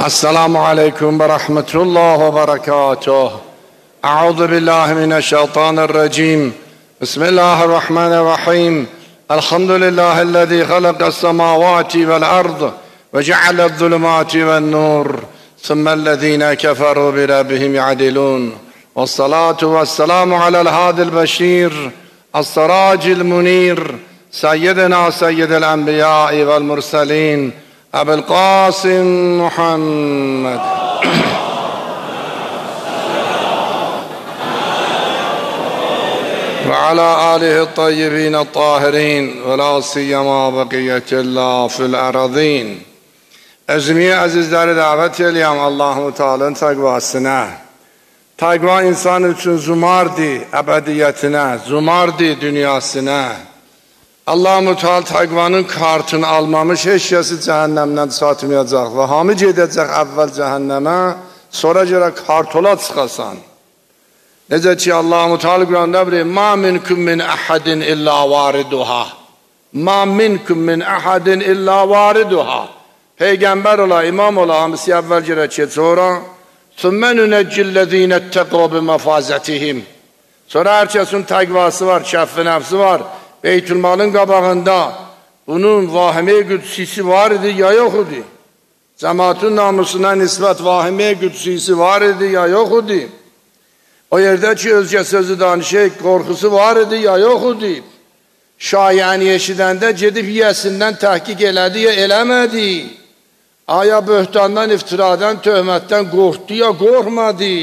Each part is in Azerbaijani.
السلام عليكم ورحمة الله وبركاته. أعوذ بالله من الشيطان الرجيم. بسم الله الرحمن الرحيم. الحمد لله الذي خلق السماوات والأرض وجعل الظلمات والنور ثم الذين كفروا بربهم يعدلون. والصلاة والسلام على الهادي البشير السراج المنير سيدنا سيد الأنبياء والمرسلين أبي القاسم محمد وعلى آله الطيبين الطاهرين ولا سيما بقية الله في الأرضين. Ecmiye azizleri davet edeyim Allah-u Teala'nın takvasına. Takva insan için zumardi ebediyetine, zumardi dünyasına. Allah-u Teala takvanın kartını almamış, eşyası cehennemden satmayacak ve hamic edecek evvel cehenneme, sonra göre kartola çıkasan. Necə ki Allah-u Teala Kur'an'da buyuruyor: "Ma minkum min ahadin illa variduha." Ma minkum min ahadin illa variduha. Peygamber ola, imam ola, hamisi evvel göre sonra "Sümme nüneccillezine etteqo bimefazetihim." Sonra herkesin takvası var, şeff-i nefsi var. Beytülmalın qabağında bunun vahime güdsisi var idi ya yok idi. Cemaatın namusuna nisbət vahime güdsisi var idi ya yok idi. O yerde ki özgə sözü danışıq, korkusu var idi ya yok idi. Şayəni eşidəndə gedib yiyəsindən təhqiq elədi ya eləmədi. Aya böhtandan, iftiradan, töhmətdən qorxdu ya qorxmadı.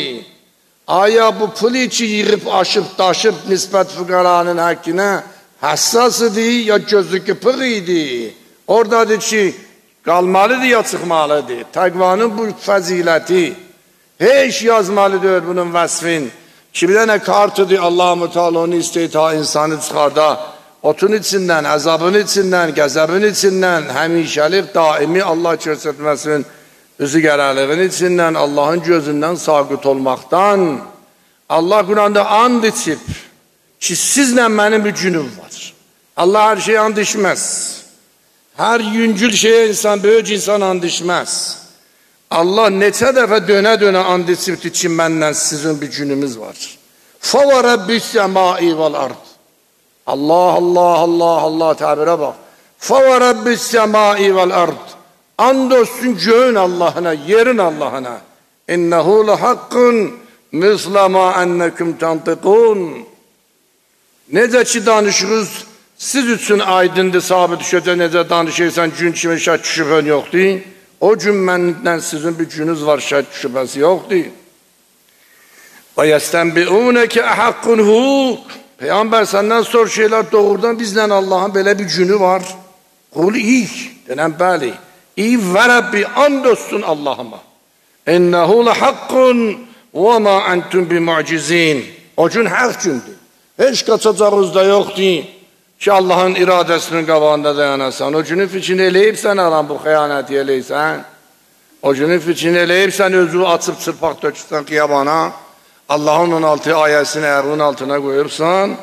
Aya bu pul içi yığıb, aşıb, daşıb nisbət füqaranın həqqinə hassas idi ya gözü kıpık idi. Oradadır ki kalmalıdır ya çıkmalıdır. Takvanın bu fazileti hiç yazmalıdır bunun vasfin. Kimde ne kartıdır Allah-u Teala onu isteyta insanı çıkarda. Otun içinden, azabın içinden, gazabın içinden, hemişelik daimi Allah göstermesin. Üzü gererliğin içinden, Allah'ın gözünden sakıt olmaktan. Allah Kur'an'da and içip ki sizle benim bir günüm var. Allah her şeye and içmez. Her yüncül şeye insan, böyük insan and içmez. Allah neçə dəfə döne and içibdir ki benden sizin bir günümüz var. فَوَرَبِّ السَّمَاءِ وَالْأَرْضِ. Allah Allah Allah Allah tabire bak. فَوَرَبِّ السَّمَاءِ وَالْأَرْضِ. Andolsun göğün Allah'ına, yerin Allah'ına. اِنَّهُ لَحَقٌّ مِثْلَ مَا اَنَّكُمْ تَنْطِقُونَ. Necə ki danışırız, siz üçün aydındır, sabit düşəcək, necə danışırsan, gün kimi şək şübhən yoxdur. O gün məndən sizin bir gününüz var, şək şübhəsi yoxdur. وَيَسْتَنْبِئُونَكَ اَحَقُّنْهُ. Peygamber senden sor şeyler doğrudan bizden Allah'ın böyle bir günü var. Kul iyi, denen bəli. İyi və Rabbi, andolsun Allah'ıma. اِنَّهُ لَحَقٌّ وَمَا أَنْتُمْ بِمُعْجِزِينَ. O gün haq gündür. Hiç kaçacağız da yoktu ki Allah'ın iradesinin qabağında dayanasan. O günün fikrini eləyib sən alan bu xəyanəti eləysən. O günün fikrini eləyib sən özü açıb çırpaq dökürsən qiyamana. Allah'ın 16 ayesini eğer altına koyursan,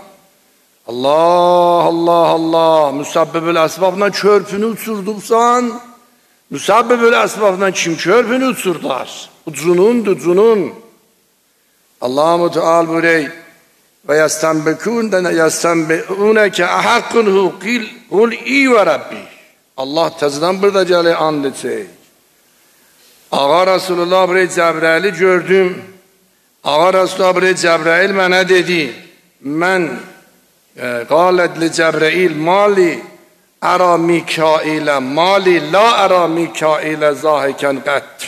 Allah Allah Allah, müsebbibül esbabla körpünü uçurdursan, müsebbibül esbabla kim körpünü uçurdar? Ucunundur, cunun. Allah-u Teala buyuruyor: ve yestenbe'uneke ahakkunhu kul iyi ve Rabbi. Allah tezden burada cəli and edecek. Ağa Resulullah buraya Cebrail'i gördüm. Ağa Resulullah buraya Cebrail mənə dedi. Mən qalet li Cebrail mali ara Mikail'e mali la ara Mikail'e zahiken qət.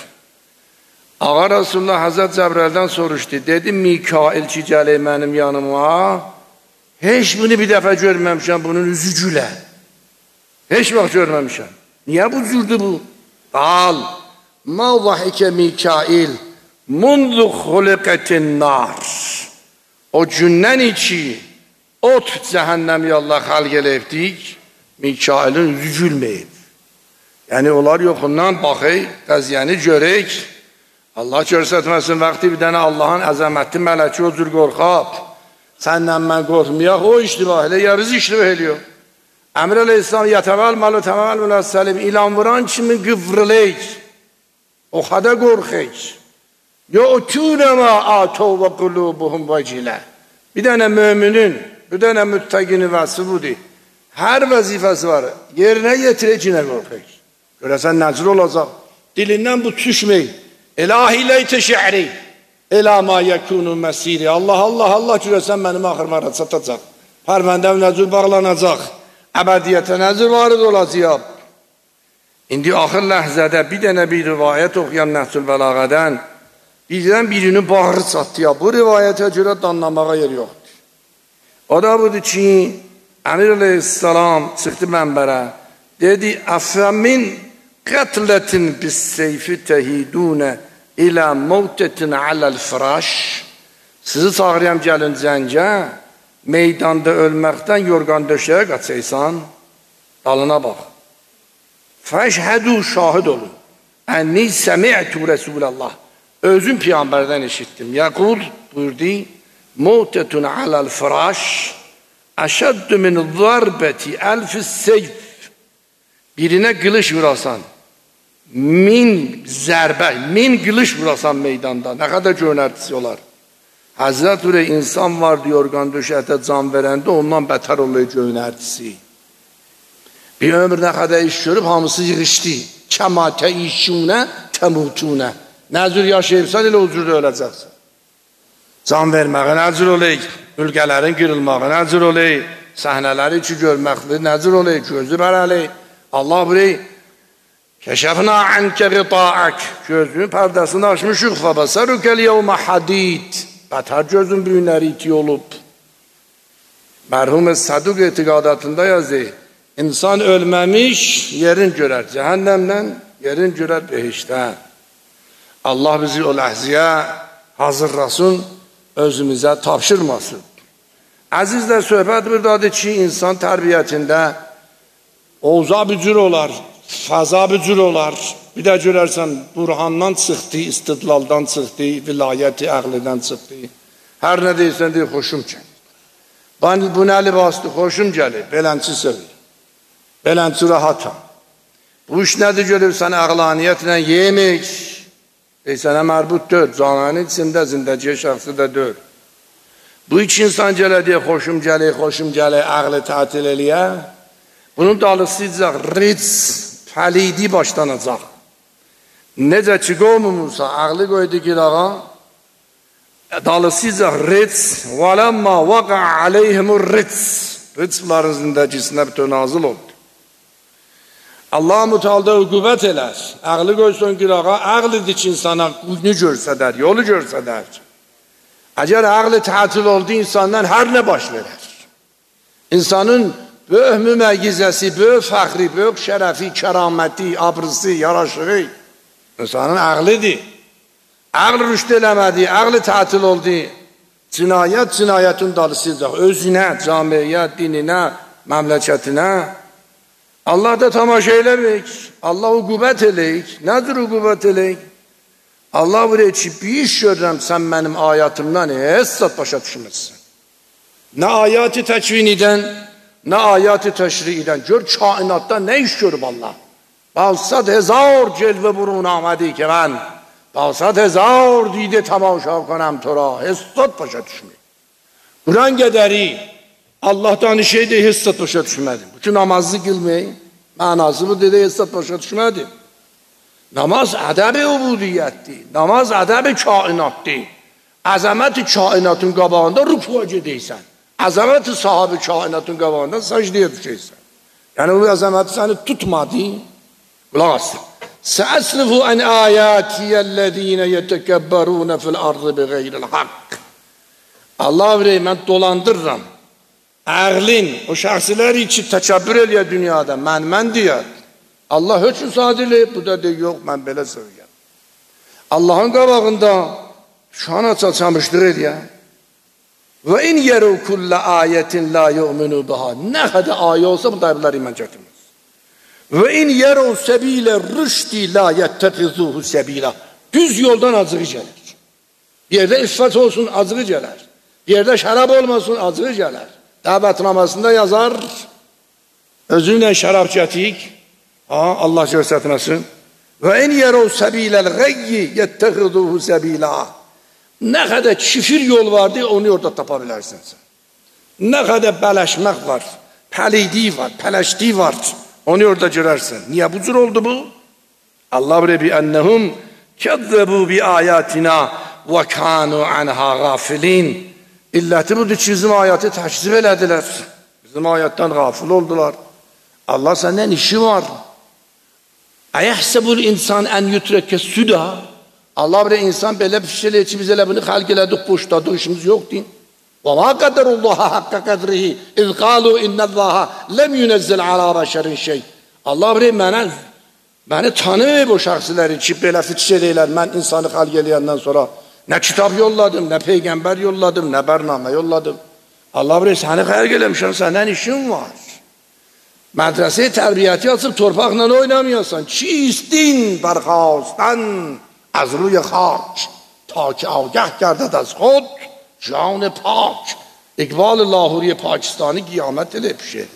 Ağa Resulullah Hazret Cebrail'den soruşdu. Dedi Mikail ki gəlir mənim yanıma. Hiç bunu bir dəfə görməmişəm, bunun üzü gülə. Hiç vaxt görməmişəm. Niye bu cürdü bu? Qal ma zahike Mikail mundu xuliqetin nar. O gündən içi ot cəhənnəmi Allah xalq eləyibdik, Mikail'in yüzü gülməyib. Yani onlar yoxundan baxıq, qəziyyəni görək. Allah görsətməsin, vaxtı bir dənə Allah'ın əzəmətli mələki o cür qorxab. Səndən mən qorxmayaq, o iştibah elə, ya biz iştibah ediyor. Əmr Aleyhisselam yətəvəl məlu təvəl müləssəlim ilan vuran kimi qıvrılıyıq. O kadar korkuyuz. Yu'tûne mâ âtû ve kulûbuhum vecile. Bir tane müminin, bir tane mütteginin vəsi budur. Her vəzifəsi var. Yerine getireceğine korkuyuz. Görəsən nəcr olacaq. Dilinden bu düşmey. İlahi teşe'ri. Ela ma yekunu mesiri. Allah Allah Allah görəsən benim ahırmara çatacaq. Pərvəndəm nəcr bağlanacaq. Əbədiyyətə nəcr varid olacaq. İndi axır ləhzədə bir dənə bir rivayət oxuyan Nəhcül Bəlağədən birdən birinin bağrı çatdı ya. Bu rivayətə görə danlamağa yer yoxdur. O da budur ki, Əmir Aleyhisselam çıxdı mənbərə. Dedi, əfəmin qətlətin bis seyfi təhidunə ilə mevtetin aləl firaş. Sizi çağırıyam gəlin cəngə, meydanda ölməkdən yorgan döşəyə qaçaysan, dalına bax. Fəşhədü şahid olun. Ənni səmi'tu Resulallah. Özüm Peyğəmbərdən eşittim. Yəqul buyurdu, mevtetun aləl firaş əşəddü min zarbəti əlfis seyf. Birine kılıç vurasan, min zərbə, min kılıç vurasan meydanda, ne kadar cönərtisi olar. Hazreti Ure insan var diyor, organ döşətə can verəndə ondan bətər oluyor cönərtisi. Bir ömür ne kadar iş görüp hamısı yığışdı. Kəma təişunə, təmutunə. Nəzür yaşayıbsan elə ucurda öləcəksən. Can verməyə nəzir oleyik, ülkələrin qırılmağı nəzir oleyik, səhnələri ki görməkli nəzir oleyik, gözü bərəleyik. Allah burayı keşefna anke gıta'ak, gözünün perdesini açmışıq, fabasarükel yevme hadid, beter gözün büyünleri iti olup. Merhum Saduk etikadatında yazdı, insan ölmemiş yerin görer cehennemden, yerin görer behişten. Allah bizi o ləhziyə hazırlasın, özümüze tapşırmasın. Azizler, söhbət buradadır ki, insan tərbiyətində Oğza bücür olar, faza bücür olar. Bir de görərsən, burhandan çıxdı, istidlaldan çıxdı, vilayəti əqlidən çıxdı. Hər nə deyirsən deyir, xoşum gəlir. Bu nə libasdır, xoşum gəlir, belənçi sevir. Belənçi rahatam. Bu iş nədir görürsən, əqlaniyyətlə yemək. Sənə mərbut dör, cananın içində zindəciyə şəxsi də dör. Bu iki insan gələ deyə, xoşum gəlir, əqli tətil eləyə. Bunun dalısıyacaq, ric, pəlidi başlanacaq. Necə ki qovmu Musa, ağlı qoydu qirağa, dalısıyacaq, ric, vələmma vaqa aleyhimur ric. Ric bunların zindəcisinə bir nazil oldu. Allah mütealda qüvvət elər, ağlı qoysun qirağa, ağlıdır ki insana quyunu görsədər, yolu görsədər. Əgər ağlı tətil oldu, insandan hər nə baş verər. İnsanın böyük müməyyizəsi, böyük fəxri, böyük şərəfi, kəraməti, abrısı, yaraşığı insanın ağlıdır. Ağlı rüşd eləmədi, ağlı tətil oldu. Cinayətin dalısıdır. Özünə, camiyə, dininə, məmləkətinə. Allah da tamaşa eləmək. Allah uqubət eləyik. Nədir uqubət eləyik? Allah buraya ki, bir iş görürəm sən mənim ayatımdan, hesab başa düşməzsən. Nə ayatı təkvin edən, ne ayat-ı teşri'den, gör kainatta ne iş görüp Allah. Balsad hezar celve burun amedi ki ben, balsad hezar dide tamaşa konam tora, hissat başa düşmeyi. Kur'an gederi, Allah'tan şeyde hissat başa düşmedim. Bütün namazı kılmayı, manası bu dedi hissat başa düşmedim. Namaz adab-ı ubudiyyətdir, namaz adab-ı kainatdır. Azamet-i kainatın qabağında rükuğa gedeysən. Azameti sahabi kainatın qabağında səcdiyə düşəysən. Yəni bu azameti səni tutmadı. Qulaq asın. Səəsrifu ən ayətiyəl-ləzīnə yetəkəbbərunə fil-ardı biğeyril haqq. Allah bilir, mən dolandırıram. Əqlin, o şəxsilər için təkəbbür eləyə dünyada, mən deyər. Allah hökm sadirləyib, bu da deyir, yox, mən belə söyləyəm. Allahın qabağında şana çaçamışdır eləyə. Ve in yeru kulle ayetin la yu'minu biha. Ne kadar ayet olsa bu da iman getirmez. Ve in yeru sebile rüşdi la yettekizuhu sebila. Düz yoldan azığı gelir. Bir yerde iffet olsun azığı gelir. Bir yerde şarap olmasın azığı gelir. Davetnamasında yazar. Özünle şarap getik. Allah göstermesin. Ve en yerov sebilel gayyi yettehiduhu sebila. Ne kadar çifir yol vardı onu orada tapabilirsin sen. Ne kadar bələşmək var, pəliydiyi var, pələşdiyi var, onu orada görərsən. Niyə bu cür oldu bu? Allah bilir bi ennehum kəzzebu bi ayatina və kanu anha gafilin. İlləti budur ki, bizim ayatı təkzib elədilər. Bizim ayətdən gafil oldular. Allah səndən işi var. Əyəhsəbul insan ən yütrəkkə süda. Allah bilir insan belə bir şeylə ki, biz elə bunu xəlq elədik, boşladıq, işimiz yoxdur. وَمَا قَدَرُ اللّٰهَ حَقَّ قَدْرِهِ اِذْ قَالُوا اِنَّ اللّٰهَ لَمْ يُنَزِّلْ عَلَى بَشَرٍ شَيْءٍ. Allah bilir məni tanıyıb o şəxsləri ki, belə fitişə deyilər, mən insanı xalq eləyəndən sonra nə kitab yolladım, nə peyğəmbər yolladım, nə bərnamə yolladım. Allah bilir səni xalq eləmişəm, səndən işin var. Mədrəsə-i tərbiyyəti açıb torpaqla oynamıyorsan. Çistin bərxastan az ruy xaç ta ki agah gerded az xod جان پاک. اقبال لاهوری پاکستانی qiyamət elə bir şeydir.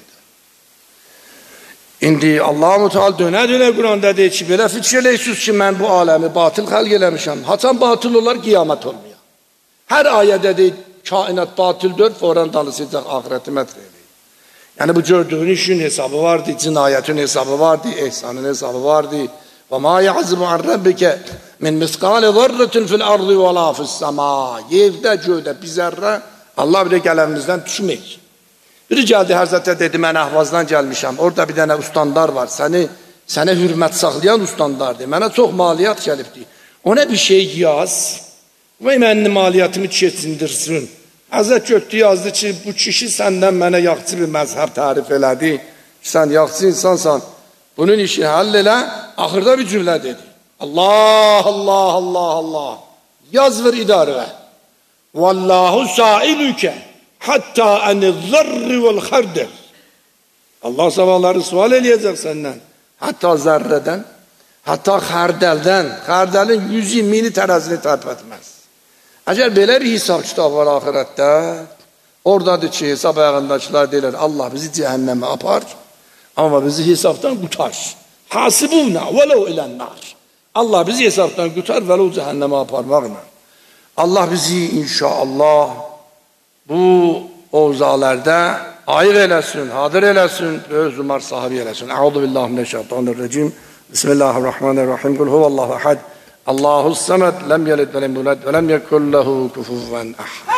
İndi Allah-u Teala dönə Quranda deyir ki, belə fikir eləyirsiniz ki, mən bu aləmi batıl xəlq eləmişəm. Haçan batıl olar, qiyamət olmuyor. Hər ayədə deyir, kainat batıldır, foran danışacaq ahireti mətr eləyir. Yəni bu gördüğün işin hesabı vardı, cinayətin hesabı vardı, ehsanın hesabı vardı. وَمَا يَعْزِبُ عَنْ رَبِّكَ مِنْ مِسْقَالِ ذَرَّةٍ فِي الْأَرْضِ وَلَا فِي السَّمَاءِ. Yerdə, göydə bir zərrə Allah bilir qələmimizdən düşməyik. Biri gəldi Həzrətə dedi, mən Əhvazdan gəlmişəm. Orada bir dənə ustandar var. Sənə hürmət saxlayan ustandardır. Mənə çox maliyyat gəlibdir. Ona bir şey yaz və mənim maliyyatımı keçindirsin. Həzrət götdü yazdı ki, bu kişi səndən mənə yaxçı bir məzhəb tərif elədi. Sən yaxçı insansan. Bunun işini həll elə. Axırda bir cümlə dedi. Allah, Allah, Allah, Allah. Yaz ver idarəyə. Vallahu sailüke hatta eniz-zerri vel-xardel. Allah sabahları sual eləyəcək səndən. Hatta zərrədən, hatta xərdəldən. Xərdəlin 100 mini tərəzini tərp etməz. Əgər belə bir hesab kitab var ahirətdə, oradadır ki, hesab ayağındakılar deyirlər, Allah bizi cəhənnəmə apar, amma bizi hesabdan qutar. Hasibuna velev ilən-nar. Allah bizi hesabdan qutar, velev cəhənnəmə aparmaqla. Allah bizi inşallah bu ovzalarda ayıq eləsin, hadir eləsin, öz umar sahibi eləsin. Əuzu billahi mineşşeytanirracim. Bismillahirrahmanirrahim. Kul huvallahu ahad. Allahus samed. Lem yelid ve lem yulad ve lem yekul lehu kufuven ahad.